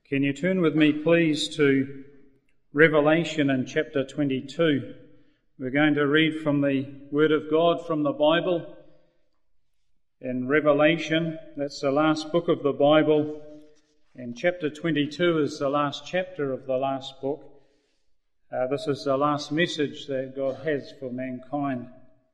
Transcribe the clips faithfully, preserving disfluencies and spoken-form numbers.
Can you turn with me, please, to Revelation in chapter twenty-two. We're going to read from the Word of God from the Bible in Revelation. That's the last book of the Bible, and chapter twenty-two is the last chapter of the last book. Uh, this is the last message that God has for mankind.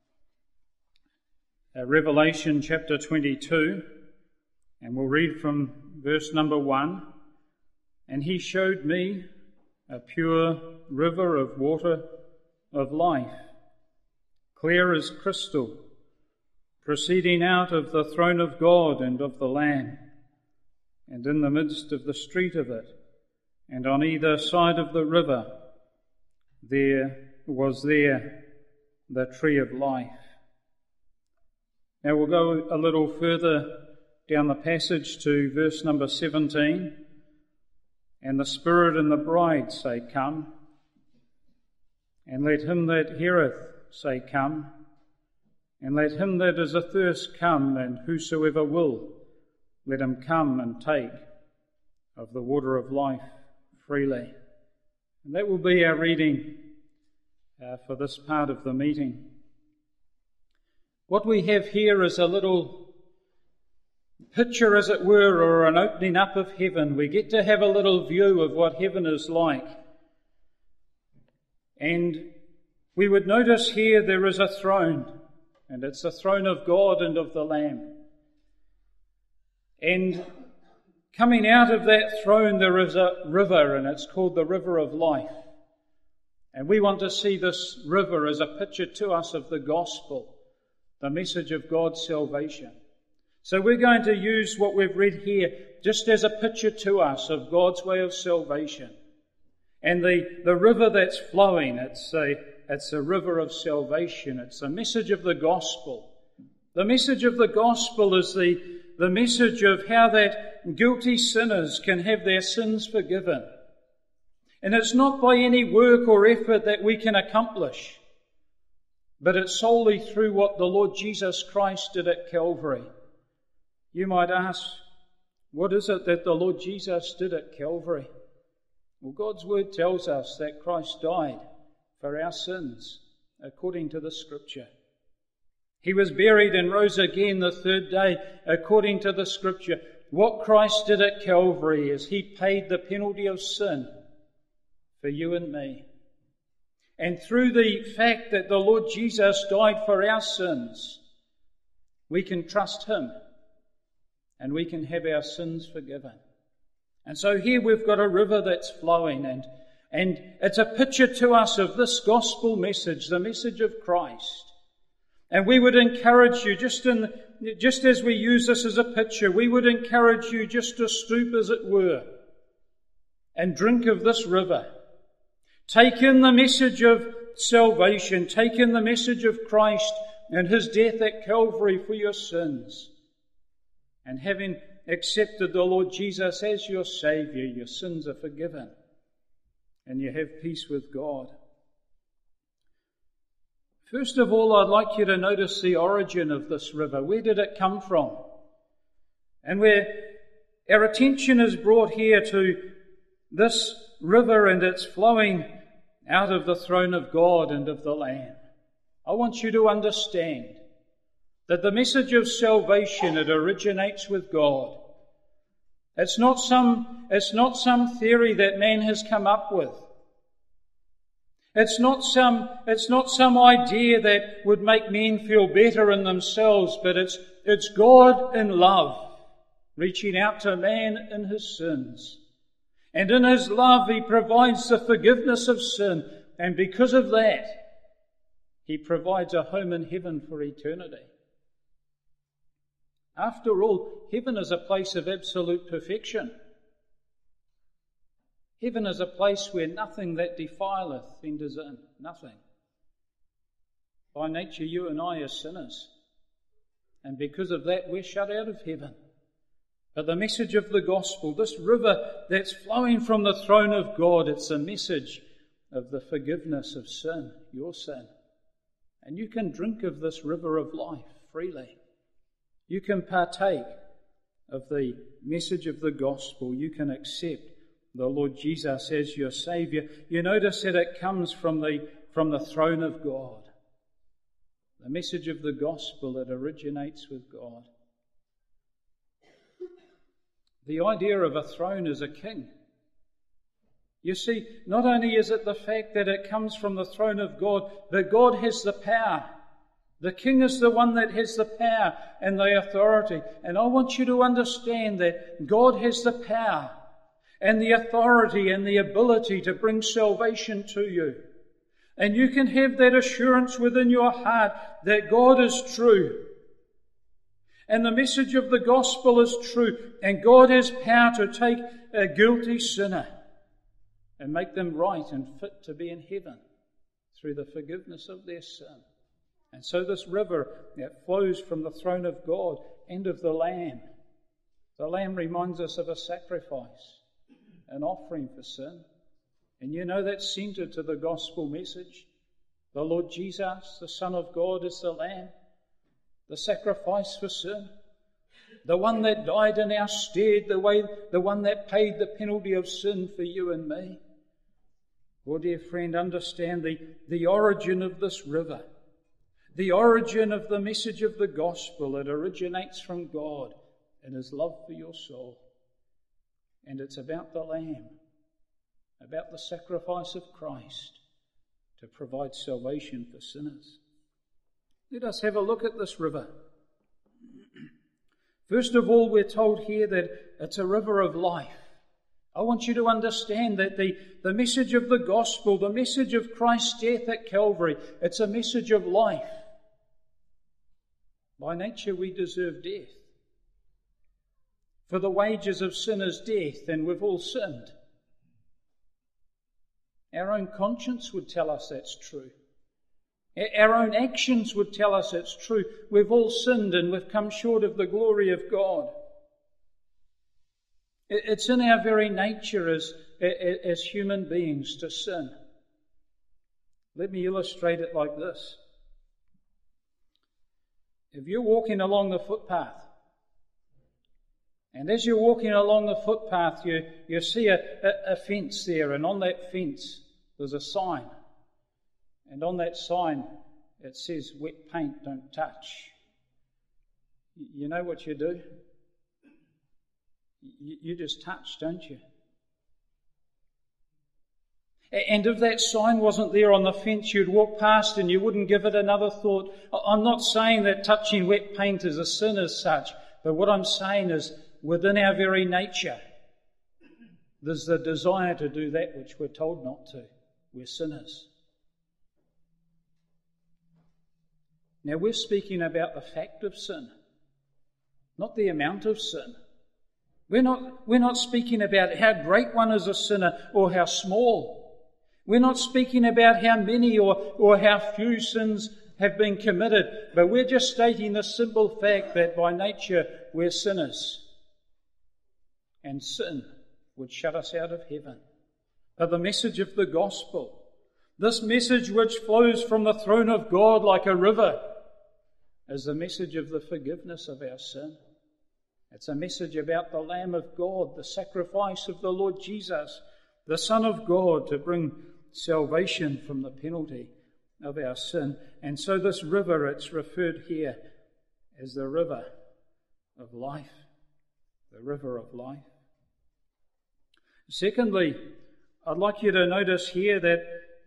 Uh, Revelation chapter twenty-two, and we'll read from verse number one. And he showed me a pure river of water of life, clear as crystal, proceeding out of the throne of God and of the Lamb, and in the midst of the street of it, and on either side of the river, there was there the tree of life. Now we'll go a little further down the passage to verse number seventeen. And the Spirit and the bride say, Come. And let him that heareth say, Come. And let him that is athirst come, and whosoever will, let him come and take of the water of life freely. And that will be our reading uh, for this part of the meeting. What we have here is a little picture, as it were, or an opening up of heaven. We get to have a little view of what heaven is like. And we would notice here there is a throne, and it's the throne of God and of the Lamb. And coming out of that throne there is a river, and it's called the river of life. And we want to see this river as a picture to us of the gospel, the message of God's salvation. So we're going to use what we've read here just as a picture to us of God's way of salvation. And the, the river that's flowing, it's a, it's a river of salvation. It's a message of the gospel. The message of the gospel is the, the message of how that guilty sinners can have their sins forgiven. And it's not by any work or effort that we can accomplish, but it's solely through what the Lord Jesus Christ did at Calvary. You might ask, what is it that the Lord Jesus did at Calvary? Well, God's Word tells us that Christ died for our sins, according to the Scripture. He was buried and rose again the third day, according to the Scripture. What Christ did at Calvary is He paid the penalty of sin for you and me. And through the fact that the Lord Jesus died for our sins, we can trust Him. And we can have our sins forgiven. And so here we've got a river that's flowing, and, and it's a picture to us of this gospel message, the message of Christ. And we would encourage you, just in, just as we use this as a picture, we would encourage you just to stoop, as it were, and drink of this river. Take in the message of salvation. Take in the message of Christ and His death at Calvary for your sins. And having accepted the Lord Jesus as your Saviour, your sins are forgiven. And you have peace with God. First of all, I'd like you to notice the origin of this river. Where did it come from? And where our attention is brought here to this river, and it's flowing out of the throne of God and of the Lamb. I want you to understand that the message of salvation, it originates with God. It's not some, it's not some theory that man has come up with. It's not some, it's not some idea that would make men feel better in themselves, but it's, it's God in love, reaching out to man in his sins. And in His love, He provides the forgiveness of sin. And because of that, He provides a home in heaven for eternity. After all, heaven is a place of absolute perfection. Heaven is a place where nothing that defileth enters in. Nothing. By nature, you and I are sinners. And because of that, we're shut out of heaven. But the message of the gospel, this river that's flowing from the throne of God, it's a message of the forgiveness of sin, your sin. And you can drink of this river of life freely. You can partake of the message of the gospel. You can accept the Lord Jesus as your Saviour, you notice that it comes from the, from the throne of God. The message of the gospel, it originates with God. The idea of a throne is a king. You see, not only is it the fact that it comes from the throne of God, but God has the power. The king is the one that has the power and the authority. And I want you to understand that God has the power and the authority and the ability to bring salvation to you. And you can have that assurance within your heart that God is true. And the message of the gospel is true. And God has power to take a guilty sinner and make them right and fit to be in heaven through the forgiveness of their sin. And so this river that flows from the throne of God and of the Lamb. The Lamb reminds us of a sacrifice, an offering for sin. And you know that's centered to the gospel message. The Lord Jesus, the Son of God, is the Lamb, the sacrifice for sin, the one that died in our stead, the way, the one that paid the penalty of sin for you and me. Oh, dear friend, understand the, the origin of this river, the origin of the message of the gospel. It originates from God and His love for your soul. And it's about the Lamb, about the sacrifice of Christ to provide salvation for sinners. Let us have a look at this river. First of all, we're told here that it's a river of life. I want you to understand that the, the message of the gospel, the message of Christ's death at Calvary, it's a message of life. By nature, we deserve death. For the wages of sin is death, and we've all sinned. Our own conscience would tell us that's true. Our own actions would tell us it's true. We've all sinned and we've come short of the glory of God. It's in our very nature as, as human beings to sin. Let me illustrate it like this. If you're walking along the footpath, and as you're walking along the footpath, you, you see a, a, a fence there, and on that fence there's a sign. And on that sign it says, "Wet paint, don't touch." You know what you do? You, you just touch, don't you? And if that sign wasn't there on the fence, you'd walk past and you wouldn't give it another thought. I'm not saying that touching wet paint is a sin as such, but what I'm saying is within our very nature, there's the desire to do that which we're told not to. We're sinners. Now, we're speaking about the fact of sin, not the amount of sin. We're not, we're not speaking about how great one is a sinner or how small. We're not speaking about how many or, or how few sins have been committed, but we're just stating the simple fact that by nature we're sinners. And sin would shut us out of heaven. But the message of the gospel, this message which flows from the throne of God like a river, is the message of the forgiveness of our sin. It's a message about the Lamb of God, the sacrifice of the Lord Jesus, the Son of God, to bring salvation from the penalty of our sin. And so this river, it's referred here as the river of life, the river of life. Secondly, I'd like you to notice here that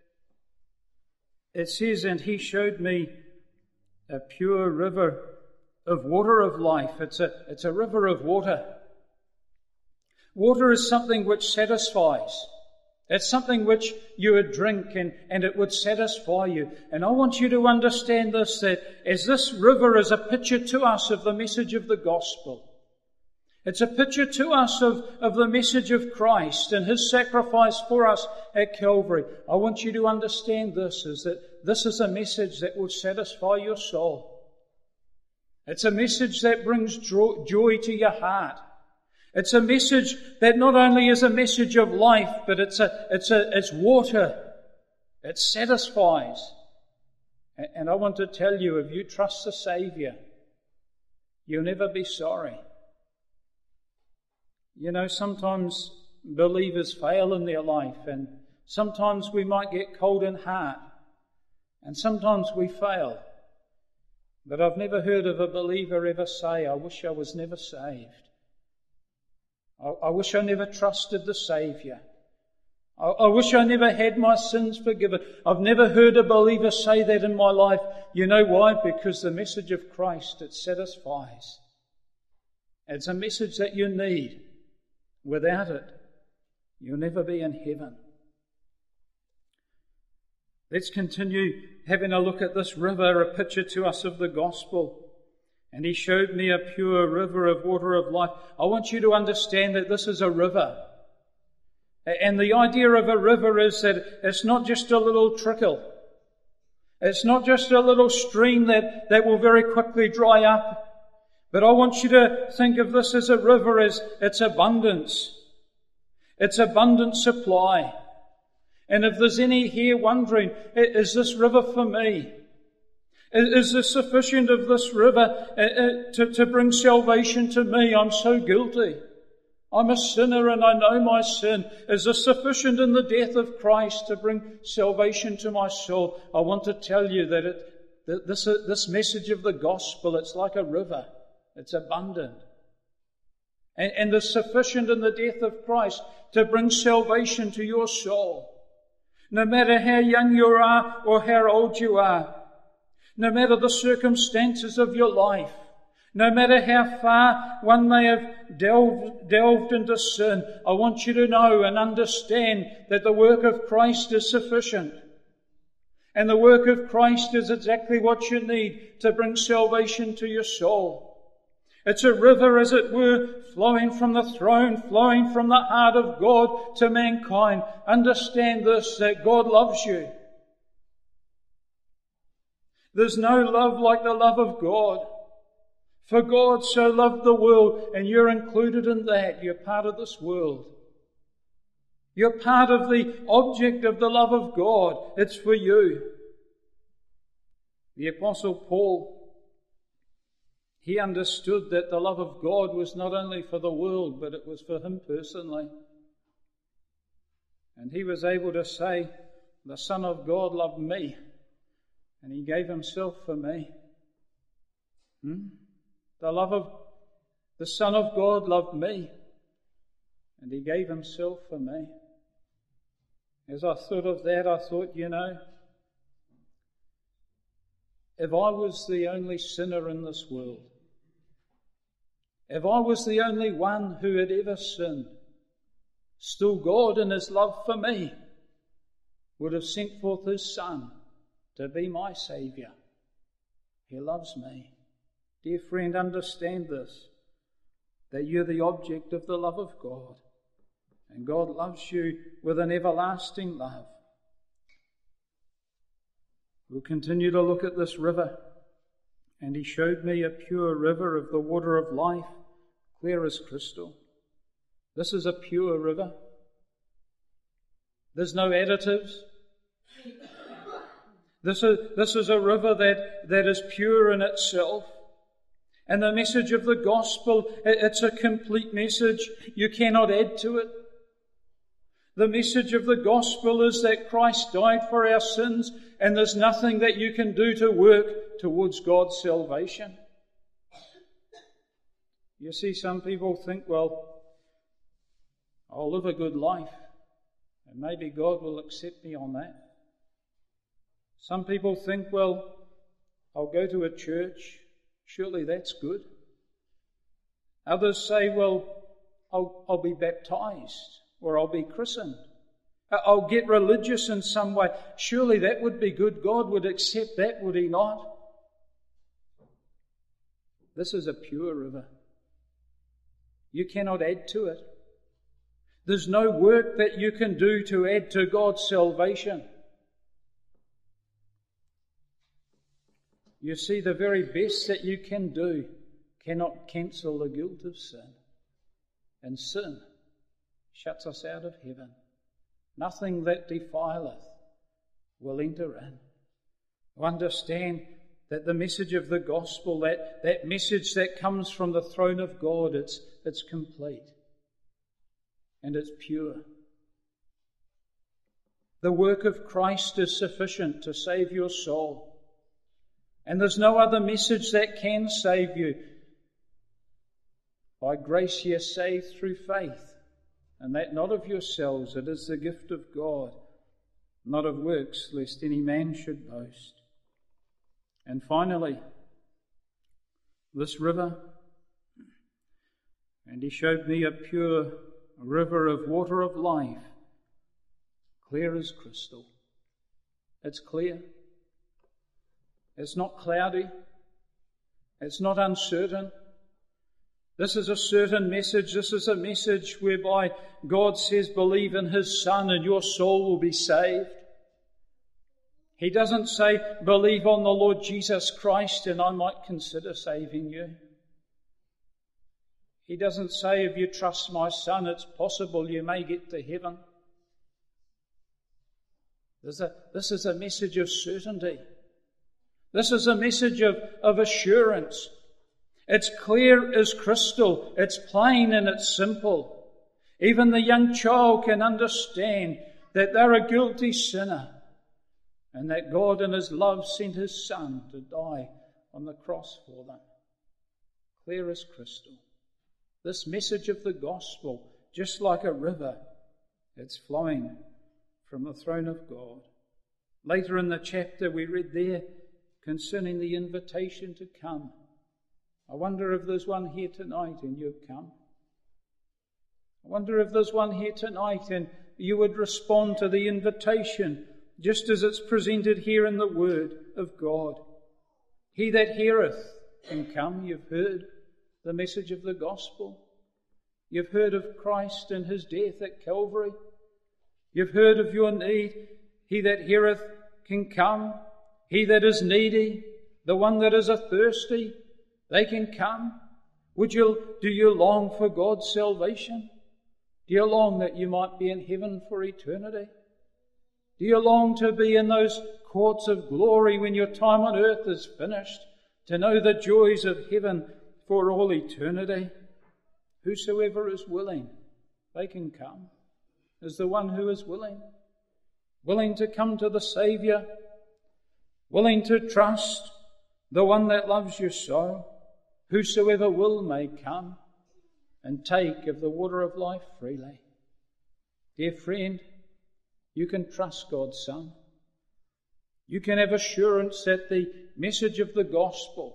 it says, "And he showed me a pure river of water of life." It's a, it's a river of water. Water is something which satisfies. It's something which you would drink and, and it would satisfy you. And I want you to understand this, that as this river is a picture to us of the message of the gospel, it's a picture to us of, of the message of Christ and His sacrifice for us at Calvary. I want you to understand this, is that this is a message that will satisfy your soul. It's a message that brings joy to your heart. It's a message that not only is a message of life, but it's a, it's a, it's water. It satisfies. And I want to tell you, if you trust the Saviour, you'll never be sorry. You know, sometimes believers fail in their life, and sometimes we might get cold in heart, and sometimes we fail. But I've never heard of a believer ever say, I wish I was never saved. I, I wish I never trusted the Saviour. I, I wish I never had my sins forgiven. I've never heard a believer say that in my life. You know why? Because the message of Christ, it satisfies. It's a message that you need. Without it, you'll never be in heaven. Let's continue having a look at this river, a picture to us of the gospel. And he showed me a pure river of water of life. I want you to understand that this is a river. And the idea of a river is that it's not just a little trickle. It's not just a little stream that, that will very quickly dry up. But I want you to think of this as a river, as its abundance. Its abundant supply. And if there's any here wondering, is this river for me? Is this sufficient of this river to, to bring salvation to me? I'm so guilty. I'm a sinner and I know my sin. Is this sufficient in the death of Christ to bring salvation to my soul? I want to tell you that, it, that this, this message of the gospel, it's like a river. It's abundant. And, and is sufficient in the death of Christ to bring salvation to your soul. No matter how young you are or how old you are, no matter the circumstances of your life, no matter how far one may have delved, delved into sin, I want you to know and understand that the work of Christ is sufficient. And the work of Christ is exactly what you need to bring salvation to your soul. It's a river, as it were, flowing from the throne, flowing from the heart of God to mankind. Understand this, that God loves you. There's no love like the love of God. For God so loved the world, and you're included in that. You're part of this world. You're part of the object of the love of God. It's for you. The Apostle Paul, he understood that the love of God was not only for the world, but it was for him personally. And he was able to say, the Son of God loved me, and he gave himself for me. Hmm? The love of the Son of God loved me, and he gave himself for me. As I thought of that, I thought, you know, if I was the only sinner in this world, if I was the only one who had ever sinned, still God in his love for me would have sent forth his Son to be my Saviour. He loves me. Dear friend, understand this, that you're the object of the love of God, and God loves you with an everlasting love. We'll continue to look at this river. And he showed me a pure river of the water of life, clear as crystal. This is a pure river. There's no additives. This is, this is a river that, that is pure in itself. And the message of the gospel, it's a complete message. You cannot add to it. The message of the gospel is that Christ died for our sins, and there's nothing that you can do to work towards God's salvation. You see, some people think, well, I'll live a good life, and maybe God will accept me on that. Some people think, well, I'll go to a church, surely that's good. Others say, well, I'll, I'll be baptized, or I'll be christened. I'll get religious in some way. Surely that would be good. God would accept that, would he not? This is a pure river. You cannot add to it. There's no work that you can do to add to God's salvation. You see, the very best that you can do cannot cancel the guilt of sin. And sin shuts us out of heaven. Nothing that defileth will enter in. To understand that the message of the gospel, that, that message that comes from the throne of God, it's, it's complete. and it's pure. The work of Christ is sufficient to save your soul. And there's no other message that can save you. By grace ye are saved through faith, and that not of yourselves, it is the gift of God, not of works, lest any man should boast. And finally, this river, and he showed me a pure river of water of life, clear as crystal. It's clear. It's not cloudy. It's not uncertain. This is a certain message. This is a message whereby God says, believe in His Son and your soul will be saved. He doesn't say, believe on the Lord Jesus Christ and I might consider saving you. He doesn't say, if you trust my Son, it's possible you may get to heaven. There's a, this is a message of certainty. This is a message of, of assurance. It's clear as crystal. It's plain and it's simple. Even the young child can understand that they're a guilty sinner and that God in His love sent His Son to die on the cross for them. Clear as crystal. This message of the gospel, just like a river, it's flowing from the throne of God. Later in the chapter we read there concerning the invitation to come. I wonder if there's one here tonight and you've come. I wonder if there's one here tonight and you would respond to the invitation just as it's presented here in the Word of God. He that heareth can come. You've heard the message of the gospel. You've heard of Christ and His death at Calvary. You've heard of your need. He that heareth can come. He that is needy, the one that is athirty, they can come. Would you, do you long for God's salvation? Do you long that you might be in heaven for eternity? Do you long to be in those courts of glory when your time on earth is finished, to know the joys of heaven for all eternity? Whosoever is willing, they can come. Is the one who is willing, willing to come to the Saviour, willing to trust the one that loves you so. Whosoever will may come and take of the water of life freely. Dear friend, you can trust God's Son. You can have assurance that the message of the gospel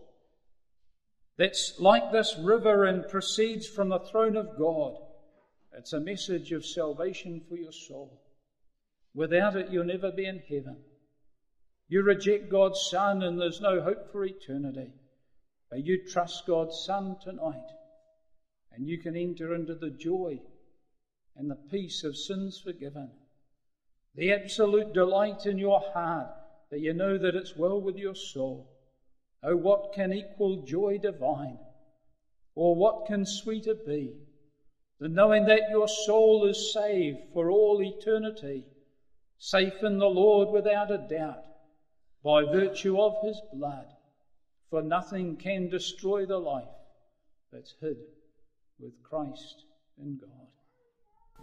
that's like this river and proceeds from the throne of God, it's a message of salvation for your soul. Without it, you'll never be in heaven. You reject God's Son and there's no hope for eternity. But you trust God's Son tonight and you can enter into the joy and the peace of sins forgiven. The absolute delight in your heart that you know that it's well with your soul. Oh, what can equal joy divine? Or what can sweeter be than knowing that your soul is saved for all eternity, safe in the Lord without a doubt, by virtue of His blood. For nothing can destroy the life that's hid with Christ in God.